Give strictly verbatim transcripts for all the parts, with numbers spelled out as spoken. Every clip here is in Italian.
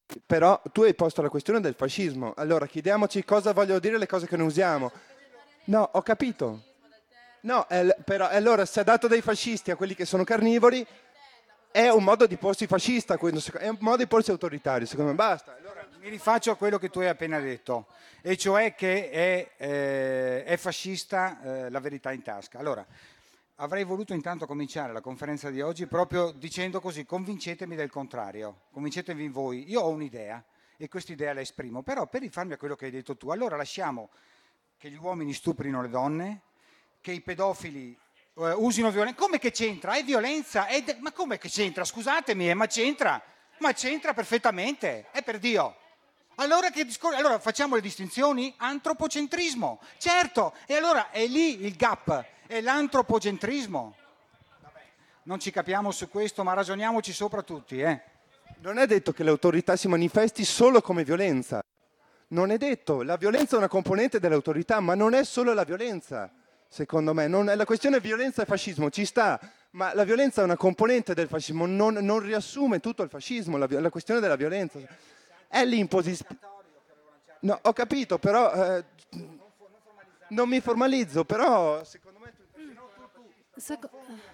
Però tu hai posto la questione del fascismo. Allora chiediamoci cosa vogliono dire le cose che non usiamo. No, ho capito. No, è l- però allora se ha dato dei fascisti a quelli che sono carnivori è un modo di porsi fascista, quello sec- è un modo di porsi autoritario, secondo me basta. Allora, Mi rifaccio a quello che tu hai appena detto, e cioè che è, eh, è fascista eh, la verità in tasca. Allora, avrei voluto intanto cominciare la conferenza di oggi proprio dicendo così: convincetemi del contrario, convincetemi voi. Io ho un'idea e quest'idea la esprimo, però per rifarmi a quello che hai detto tu, allora lasciamo che gli uomini stuprino le donne, che i pedofili eh, usino violenza. Come che c'entra? È violenza? È de- ma come che c'entra? Scusatemi, eh, ma c'entra? Ma c'entra perfettamente, è per Dio. Allora, che discor- allora facciamo le distinzioni? Antropocentrismo, certo, e allora è lì il gap, è l'antropocentrismo. Non ci capiamo su questo, ma ragioniamoci sopra tutti, eh. non è detto che l'autorità si manifesti solo come violenza. Non è detto, la violenza è una componente dell'autorità, ma non è solo la violenza, secondo me. Non è, la questione violenza e fascismo ci sta, ma la violenza è una componente del fascismo, non, non riassume tutto il fascismo, la, la questione della violenza. È l'imposizione. No, ho capito, però eh, non mi formalizzo, però secondo me... Seco-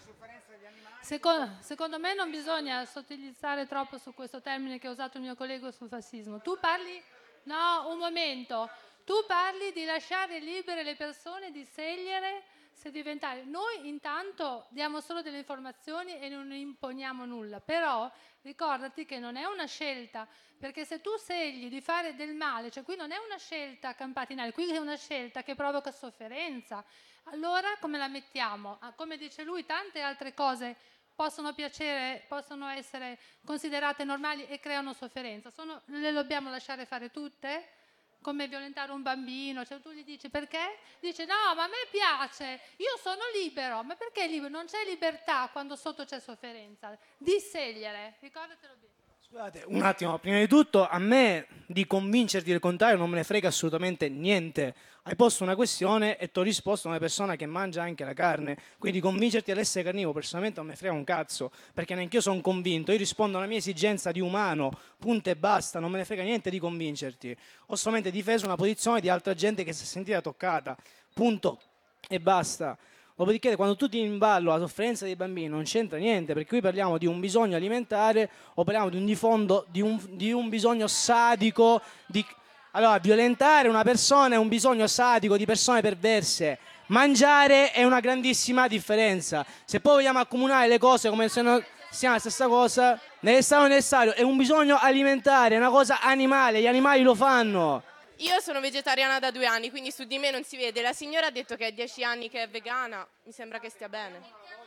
seco- secondo me non bisogna sottilizzare troppo su questo termine che ha usato il mio collega sul fascismo. Tu parli, no, un momento, tu parli di lasciare libere le persone di scegliere se diventare. Noi intanto diamo solo delle informazioni e non imponiamo nulla, però ricordati che non è una scelta, perché se tu scegli di fare del male, cioè qui non è una scelta campata in aria, qui è una scelta che provoca sofferenza. Allora come la mettiamo? Ah, come dice lui, tante altre cose possono piacere, possono essere considerate normali e creano sofferenza. Sono, le dobbiamo lasciare fare tutte? Come violentare un bambino, cioè tu gli dici perché? Dice no, ma a me piace, io sono libero. Ma perché libero? Non c'è libertà quando sotto c'è sofferenza. Di scegliere, ricordatelo bene. Scusate, un attimo, prima di tutto a me di convincerti del contrario non me ne frega assolutamente niente. Hai posto una questione e ti ho risposto a una persona che mangia anche la carne, quindi convincerti ad essere carnivoro personalmente non me ne frega un cazzo, perché neanche io sono convinto, io rispondo alla mia esigenza di umano, punto e basta, non me ne frega niente di convincerti. Ho solamente difeso una posizione di altra gente che si è sentita toccata, punto e basta. Dopodiché, quando tu ti in ballo la sofferenza dei bambini non c'entra niente, perché qui parliamo di un bisogno alimentare o parliamo di un, di fondo, di un, di un bisogno sadico. Di... Allora, violentare una persona è un bisogno sadico di persone perverse. Mangiare è una grandissima differenza. Se poi vogliamo accomunare le cose come se non sia la stessa cosa, necessario necessario, è un bisogno alimentare, è una cosa animale, gli animali lo fanno. Io sono vegetariana da due anni, quindi su di me non si vede. La signora ha detto che è dieci anni che è vegana, mi sembra che stia bene.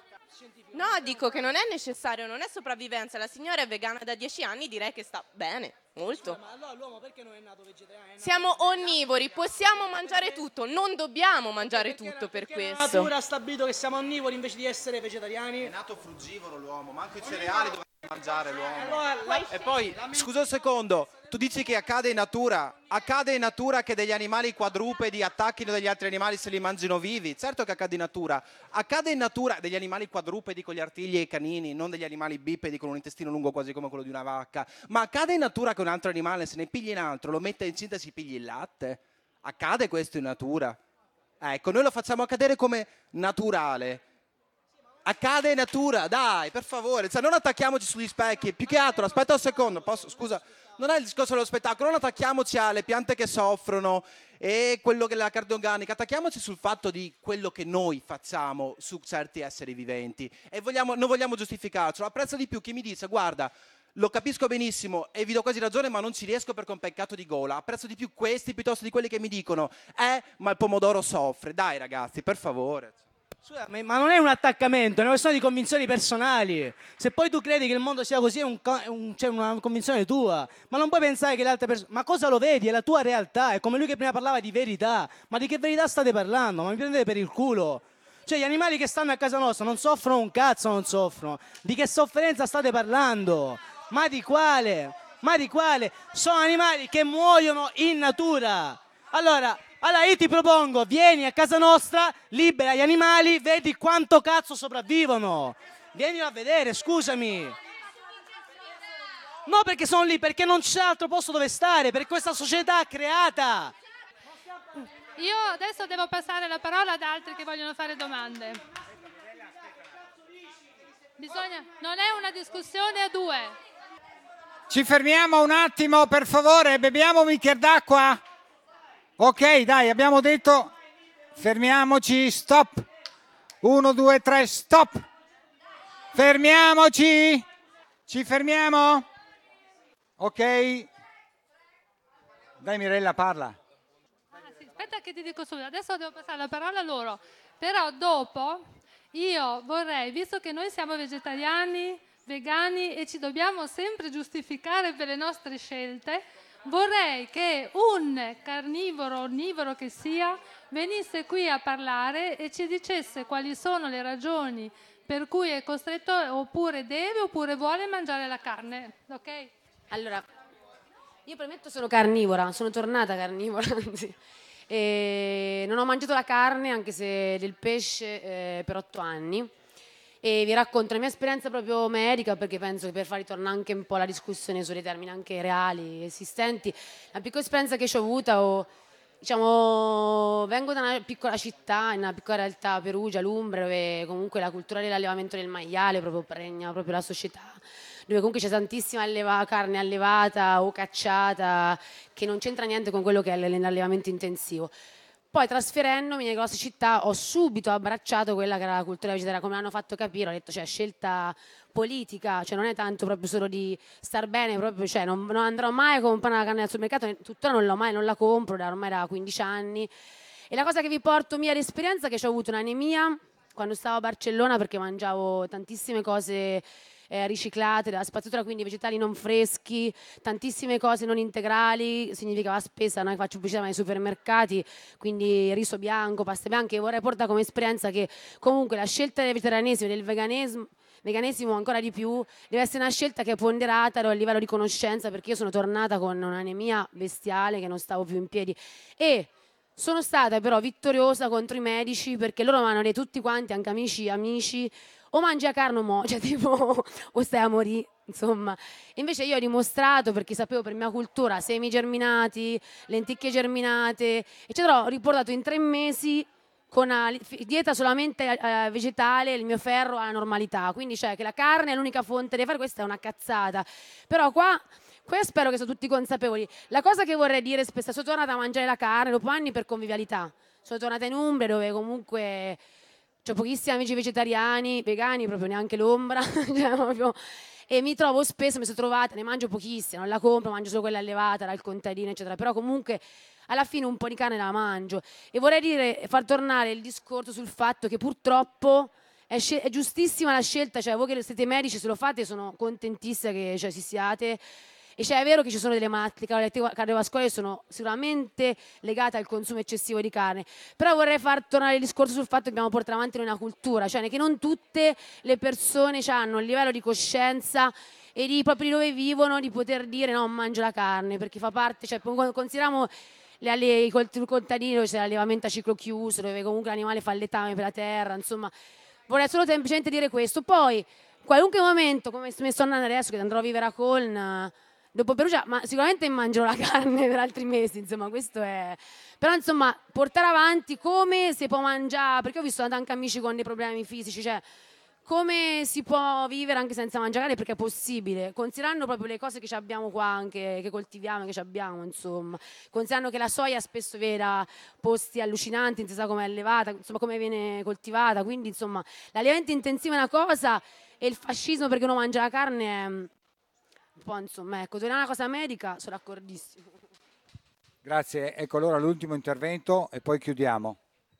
No, dico che non è necessario, non è sopravvivenza. La signora è vegana da dieci anni, direi che sta bene, molto. Ma allora l'uomo perché non è nato vegetariano? Siamo onnivori, possiamo mangiare tutto, non dobbiamo mangiare tutto per La questo. natura ha stabilito che siamo onnivori invece di essere vegetariani. È nato frugivoro l'uomo, ma anche i cereali doveva mangiare l'uomo. Allora, la- E poi, scusa un secondo, tu dici che accade in natura. Accade in natura che degli animali quadrupedi attacchino degli altri animali se li mangino vivi? Certo che accade in natura. Accade in natura degli animali quadrupedi con gli artigli e i canini, non degli animali bipedi con un intestino lungo quasi come quello di una vacca. Ma accade in natura che un altro animale se ne pigli un altro, lo mette incinta e si pigli il latte? Accade questo in natura. Ecco, noi lo facciamo accadere come naturale. Accade in natura, dai, per favore, cioè, non attacchiamoci sugli specchi, più che altro, aspetta un secondo, posso, scusa, non è il discorso dello spettacolo, non attacchiamoci alle piante che soffrono e quello che è la carne organica, attacchiamoci sul fatto di quello che noi facciamo su certi esseri viventi e vogliamo, non vogliamo giustificarcelo. Apprezzo di più chi mi dice, guarda, lo capisco benissimo e vi do quasi ragione, ma non ci riesco perché è un peccato di gola. Apprezzo di più questi piuttosto di quelli che mi dicono, eh, ma il pomodoro soffre. Dai ragazzi, per favore. Scusa, ma ma non è un attaccamento, è una questione di convinzioni personali. Se poi tu credi che il mondo sia così, è un co- è un- c'è una convinzione tua. Ma non puoi pensare che le altre persone... Ma cosa lo vedi? È la tua realtà. È come lui che prima parlava di verità. Ma di che verità state parlando? Ma mi prendete per il culo? Cioè, gli animali che stanno a casa nostra non soffrono un cazzo, non soffrono. Di che sofferenza state parlando? Ma di quale? Ma di quale? Sono animali che muoiono in natura. Allora... Allora io ti propongo, vieni a casa nostra, libera gli animali, vedi quanto cazzo sopravvivono. Vieni a vedere, scusami. No, perché sono lì, perché non c'è altro posto dove stare, per questa società creata. Io adesso devo passare la parola ad altri che vogliono fare domande. Bisogna, non è una discussione a due. Ci fermiamo un attimo, per favore, beviamo un bicchiere d'acqua. Ok, dai, abbiamo detto, fermiamoci, stop. Uno, due, tre, stop. Fermiamoci. Ci fermiamo? Ok. Dai Mirella, parla. Aspetta che ti dico subito, adesso devo passare la parola a loro, però dopo io vorrei, visto che noi siamo vegetariani, vegani e ci dobbiamo sempre giustificare per le nostre scelte, vorrei che un carnivoro, onnivoro che sia, venisse qui a parlare e ci dicesse quali sono le ragioni per cui è costretto oppure deve oppure vuole mangiare la carne, ok? Allora, io premetto sono carnivora, sono tornata carnivora, anzi. E non ho mangiato la carne, anche se del pesce, eh, per otto anni. E vi racconto la mia esperienza proprio medica, perché penso che per far ritornare anche un po' la discussione sulle termini anche reali, esistenti. La piccola esperienza che ho avuta, ho, diciamo, vengo da una piccola città, in una piccola realtà, Perugia, l'Umbria, dove comunque la cultura dell'allevamento del maiale proprio pregna proprio la società, dove comunque c'è tantissima alleva- carne allevata o cacciata che non c'entra niente con quello che è l'allevamento intensivo. Poi trasferendomi nelle grosse città ho subito abbracciato quella che era la cultura vegetariana, come hanno fatto capire, ho detto cioè scelta politica, cioè non è tanto proprio solo di star bene, proprio, cioè non, non andrò mai a comprare una carne al supermercato, tuttora non l'ho mai, non la compro da ormai da quindici anni. E la cosa che vi porto mia l'esperienza è che ho avuto un'anemia quando stavo a Barcellona, perché mangiavo tantissime cose Eh, riciclate, della spazzatura, quindi vegetali non freschi, tantissime cose non integrali, significava spesa, noi faccio pubblicità nei supermercati, quindi riso bianco, paste bianche. Vorrei portare come esperienza che comunque la scelta del vegetarianesimo e del veganesimo veganesimo ancora di più deve essere una scelta che è ponderata a livello di conoscenza, perché io sono tornata con un'anemia bestiale che non stavo più in piedi e sono stata però vittoriosa contro i medici, perché loro mi hanno detto tutti quanti, anche amici, amici, o mangi a carne o mo', cioè tipo o stai a morire, insomma. Invece io ho dimostrato, perché sapevo per mia cultura, semi germinati, lenticchie germinate, eccetera, ho riportato in tre mesi con una dieta solamente eh, vegetale il mio ferro alla normalità, quindi cioè che la carne è l'unica fonte di fare, questa è una cazzata. Però qua, qua spero che sono tutti consapevoli. La cosa che vorrei dire, spesso sono tornata a mangiare la carne dopo anni per convivialità, sono tornata in Umbria dove comunque ho pochissimi amici vegetariani, vegani, proprio neanche l'ombra, cioè, proprio, e mi trovo spesso, mi sono trovata, ne mangio pochissime, non la compro, mangio solo quella allevata dal contadino, eccetera, però comunque alla fine un po' di carne la mangio. E vorrei dire, far tornare il discorso sul fatto che purtroppo è, scel- è giustissima la scelta, cioè voi che siete medici, se lo fate sono contentissima che cioè, ci siate. E cioè è vero che ci sono delle malattie cardiovascolari che sono sicuramente legate al consumo eccessivo di carne, però vorrei far tornare il discorso sul fatto che dobbiamo portare avanti una cultura, cioè che non tutte le persone hanno il livello di coscienza e di proprio di dove vivono di poter dire no, mangio la carne, perché fa parte, cioè consideriamo le, le, i contadini dove c'è l'allevamento a ciclo chiuso, dove comunque l'animale fa il letame per la terra, insomma, vorrei solo semplicemente dire questo. Poi, qualunque momento, come mi sto andando adesso, che andrò a vivere a Coln, dopo Perugia, ma sicuramente mangerò la carne per altri mesi, insomma, questo è. Però insomma, portare avanti come si può mangiare, perché ho visto anche amici con dei problemi fisici, cioè come si può vivere anche senza mangiare carne, perché è possibile, considerando proprio le cose che abbiamo qua, anche che coltiviamo, che abbiamo, insomma, considerando che la soia spesso viene da posti allucinanti, non si sa come è allevata, insomma, come viene coltivata, quindi insomma, l'allevamento intensivo è una cosa e il fascismo perché uno mangia la carne è un po', insomma, ecco, se è una cosa medica sono d'accordissimo. Grazie, ecco allora l'ultimo intervento e poi chiudiamo.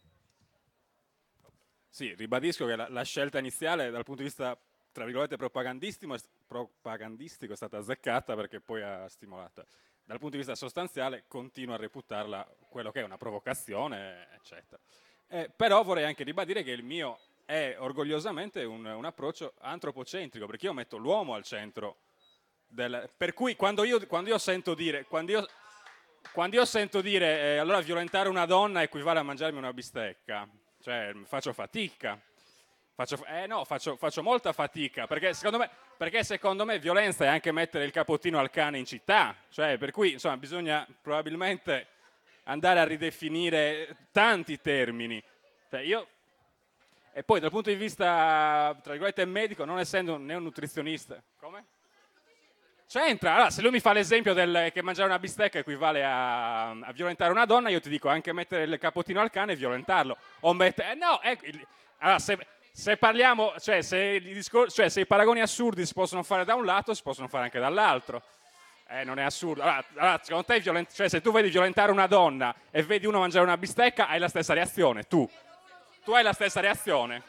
Sì, ribadisco che la, la scelta iniziale dal punto di vista, tra virgolette, propagandistico, propagandistico è stata azzeccata perché poi ha stimolata. Dal punto di vista sostanziale continuo a reputarla quello che è una provocazione, eccetera. Eh, però vorrei anche ribadire che il mio è orgogliosamente un, un approccio antropocentrico, perché io metto l'uomo al centro. Del, per cui quando io, quando io sento dire... Quando io, Quando io sento dire eh, allora violentare una donna equivale a mangiarmi una bistecca, cioè faccio fatica, Faccio, eh no, faccio, faccio molta fatica, perché secondo, me, perché secondo me violenza è anche mettere il cappottino al cane in città, cioè per cui insomma bisogna probabilmente andare a ridefinire tanti termini. Cioè, io, e poi dal punto di vista, tra virgolette, medico, non essendo né un nutrizionista, come? C'entra, allora se lui mi fa l'esempio del, che mangiare una bistecca equivale a, a violentare una donna, io ti dico anche mettere il cappottino al cane e violentarlo. O mettere, eh no, ecco, allora se... Se parliamo, cioè se, i discor- cioè se i paragoni assurdi si possono fare da un lato, si possono fare anche dall'altro. Eh, non è assurdo. Allora, allora secondo te, violent- cioè, se tu vedi violentare una donna e vedi uno mangiare una bistecca, hai la stessa reazione, tu. Tu hai la stessa reazione.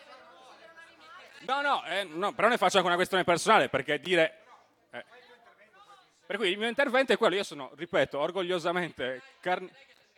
No, no, eh, no, però ne faccio anche una questione personale, perché dire... Eh. Per cui il mio intervento è quello, io sono, ripeto, orgogliosamente... Carni-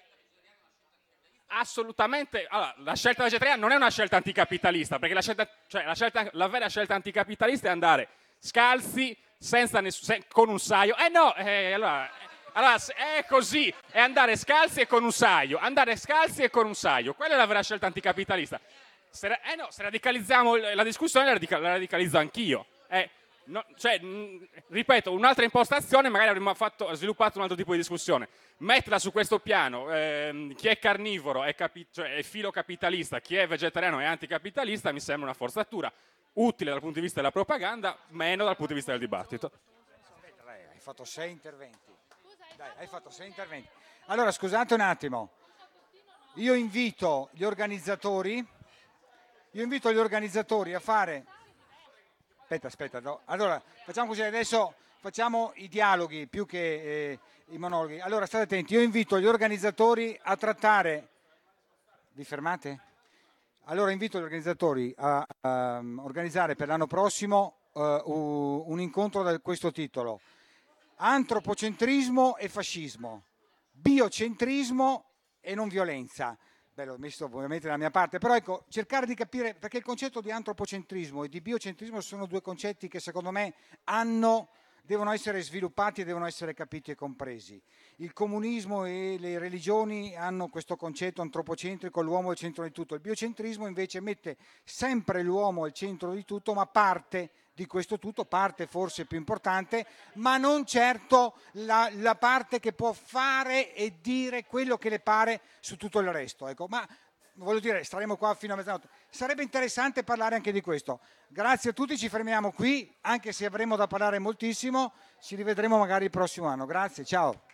Assolutamente, allora, la scelta vegetariana non è una scelta anticapitalista, perché la, scelta, cioè, la, scelta, la vera scelta anticapitalista è andare scalzi, senza ness- sen- con un saio. Eh no, eh, allora, eh, allora è così, è andare scalzi e con un saio, andare scalzi e con un saio, quella è la vera scelta anticapitalista. Se, eh no, se radicalizziamo la discussione, la, radical- la radicalizzo anch'io. Eh, no, cioè, mh, ripeto, un'altra impostazione, magari avremmo fatto, sviluppato un altro tipo di discussione. Metterla su questo piano, ehm, chi è carnivoro è, capi- cioè è filocapitalista, chi è vegetariano è anticapitalista, mi sembra una forzatura utile dal punto di vista della propaganda, meno dal punto di vista del dibattito. Aspetta, lei, hai fatto sei interventi. Dai, hai fatto sei interventi. Allora, scusate un attimo. Io invito gli organizzatori, io invito gli organizzatori a fare... Aspetta, aspetta. No. Allora, facciamo così, adesso facciamo i dialoghi più che... Eh, i monologhi. Allora state attenti, io invito gli organizzatori a trattare. Vi fermate? Allora invito gli organizzatori a, a organizzare per l'anno prossimo uh, un incontro da questo titolo: antropocentrismo e fascismo, biocentrismo e non violenza. Beh, l'ho messo ovviamente dalla mia parte, però ecco, cercare di capire, perché il concetto di antropocentrismo e di biocentrismo sono due concetti che secondo me hanno devono essere sviluppati e devono essere capiti e compresi. Il comunismo e le religioni hanno questo concetto antropocentrico, l'uomo al centro di tutto. Il biocentrismo invece mette sempre l'uomo al centro di tutto, ma parte di questo tutto, parte forse più importante, ma non certo la, la parte che può fare e dire quello che le pare su tutto il resto. Ecco, ma voglio dire, staremo qua fino a mezzanotte. Sarebbe interessante parlare anche di questo. Grazie a tutti, ci fermiamo qui, anche se avremo da parlare moltissimo. Ci rivedremo magari il prossimo anno. Grazie, ciao.